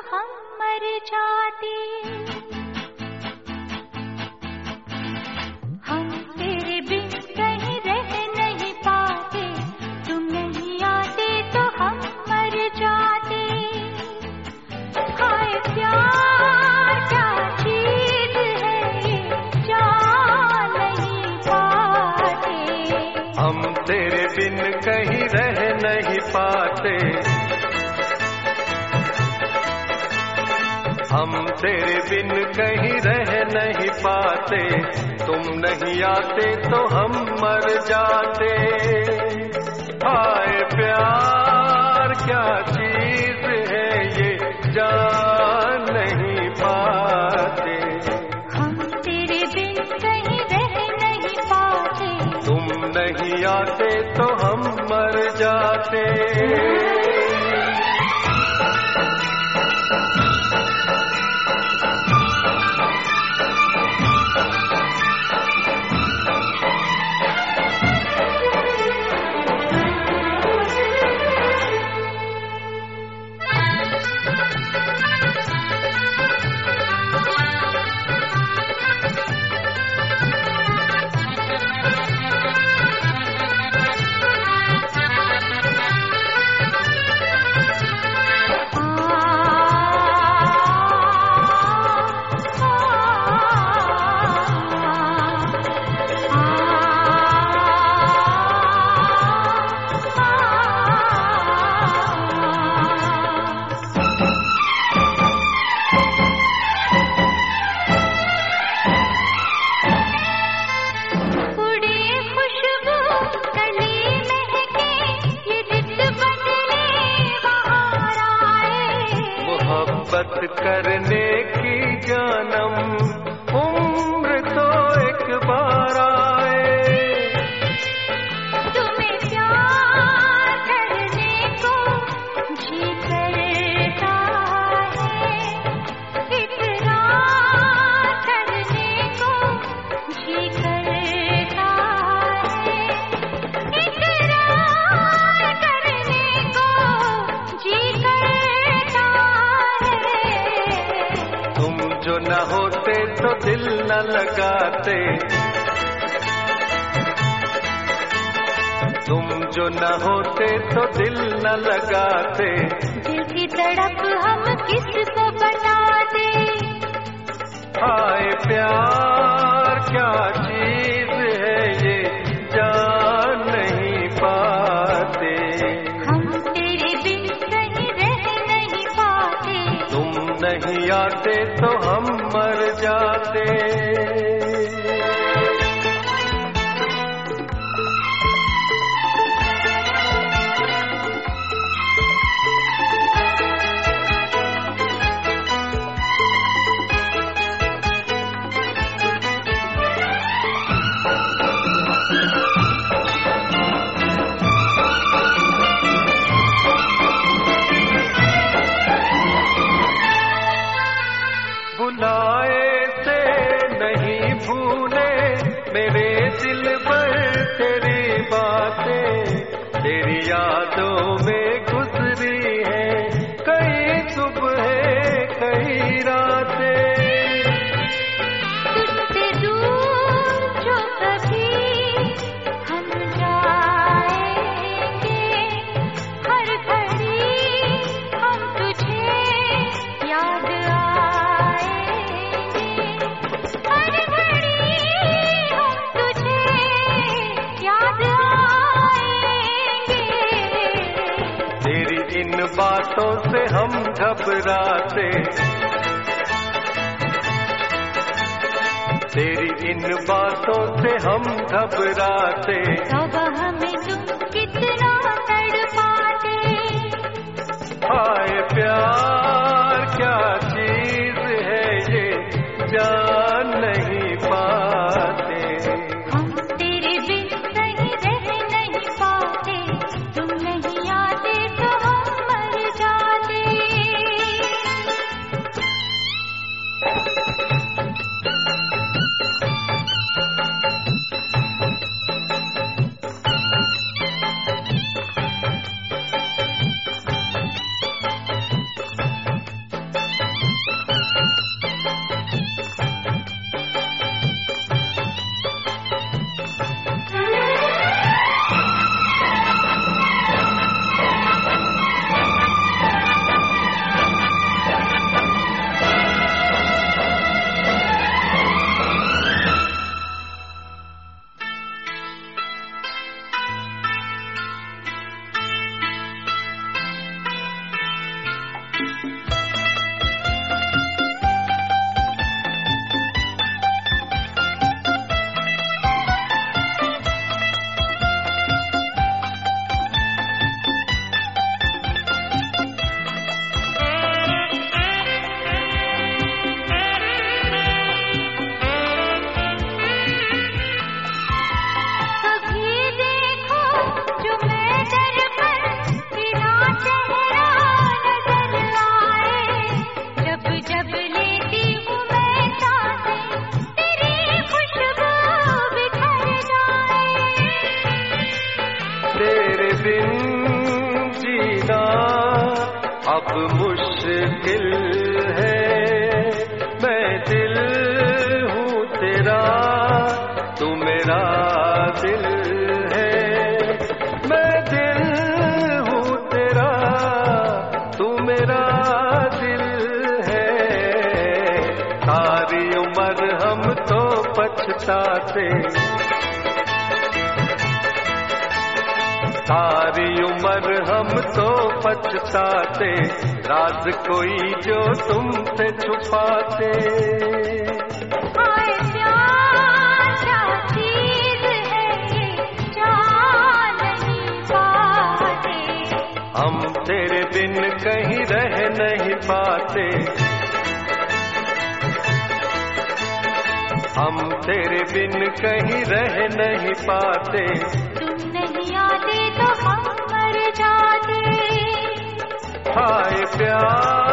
हम मर जाते। हम तेरे बिन कहीं रह नहीं पाते, तुम नहीं आते तो हम मर जाते। हाय प्यार क्या चीज है ये, जान नहीं पाते। हम तेरे बिन कहीं रह नहीं पाते, हम तेरे बिन कहीं रह नहीं पाते, तुम नहीं आते तो हम मर जाते। हाय प्यार क्या चीज है ये, जान नहीं पाते। हम तेरे बिन कहीं रह नहीं पाते, तुम नहीं आते तो हम मर जाते। मोहब्बत करने की जानम उम्र तो एक बार आए। तुम्हें प्यार करने को जी करता है, इकरार करने को जी करता है, इकरार करने को जी करता है। तुम जो न होते तो दिल न लगाते, तुम जो न होते तो दिल न लगाते। दिल की तड़प हम किसको बताते। हाय प्यार क्या चीज है ये, जान नहीं पाते। हम तेरे बिन कहीं रह नहीं पाते, तुम नहीं आते तो हम मर जाते। बुलाए से नहीं भूले मेरे दिल पर तेरी बातें, तेरी यादों में गुजरी है कई सुबह कई रातें। तुझसे दूर जो कभी हम जाएंगे, हर घड़ी हम तुझे याद आएंगे, हर घड़ी हम तुझे याद आएंगे। तेरी इन बातों से हम घबराते, तेरी इन बातों से हम घबराते। तौबा हमें तुम कितना तड़पाते। हाय प्यार क्या चीज है ये, जान नहीं पाते। हम तेरे बिन कहीं रह नहीं पाते, तुम नहीं आते तो हम मर जाते। सारी उम्र हम तो पछताते, सारी उम्र हम तो पछताते, राज कोई जो तुमसे छुपाते। हाय प्यार क्या चीज है ये जान नहीं पाते, हम तेरे बिन कहीं रह नहीं पाते, हम तेरे बिन कहीं रह नहीं पाते। तुम नहीं आते तो हम मर जाते। हाय प्यार